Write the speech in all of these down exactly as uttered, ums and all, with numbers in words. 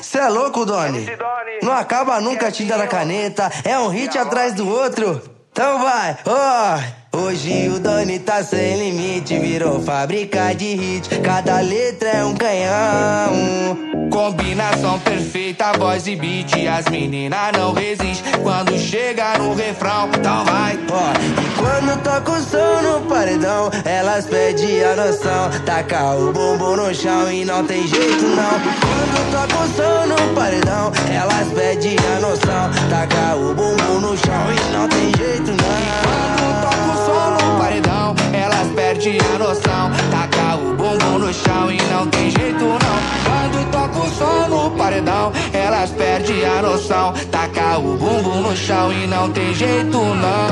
Cê é louco, Doni? Não acaba nunca a tinta da caneta. É um hit atrás do outro. Então vai, ó. Oh. Hoje o Doni tá sem limite, virou fábrica de hit. Cada letra é um canhão. Combinação perfeita, voz e beat. As meninas não resistem quando chega no refrão. Então vai, ó. E quando toca o som no paredão, elas pedem a noção. Taca o bumbum no chão e não tem jeito não. Quando toca o som no paredão, elas pedem a noção. Taca o bumbum no chão e não tem jeito não. Quando toca o som no paredão, elas perdem a noção. Taca o bumbum no chão e não tem jeito não. Quando toca o som no paredão, elas perdem a noção. Taca o bumbum no chão e não tem jeito não.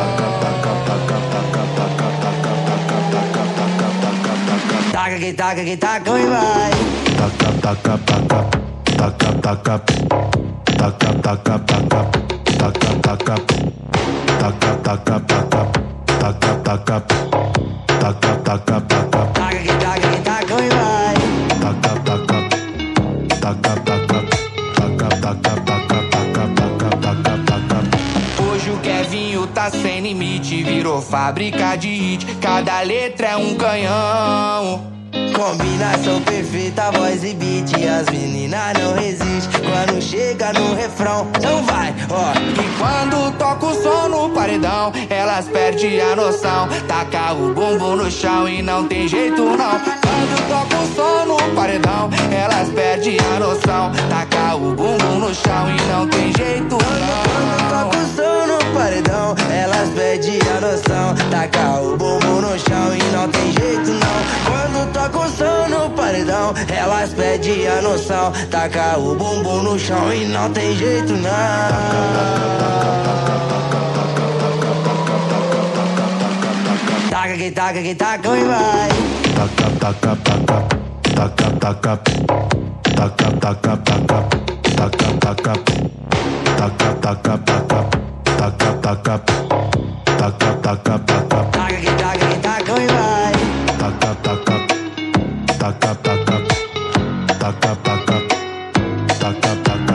Taca que taca que taca e vai. Taca taca taca taca taca taca taca taca taca taca taca taca taca taca taca taca taca taca. Taca que taca que taca e vai. Taca taca taca taca taca taca taca taca taca taca. Hoje o Kevinho tá sem limite, virou fábrica de hit. Cada letra é um canhão. Combinação perfeita, voz e beat. As meninas não resistem quando chega no refrão. Então vai, ó. E quando toca o som no paredão, elas perdem a noção. Taca o bumbum no chão e não tem jeito não. Quando toca o som no paredão, elas perdem a noção. Taca o bumbum no chão e não tem jeito não. Quando toca o som no paredão, elas pedem a noção. Taca o bumbum no chão e não tem jeito não. Quando toca o som no paredão, elas pedem a noção. Taca o bumbum no chão e não tem jeito não. Taca que taca que taca e vai. Taca taca taca taca taca taca taca taca taca taca taca taca taca taca taca taca taca. Taca que taca que taca e vai. Taca taca taca taca taca taca taca taca taca.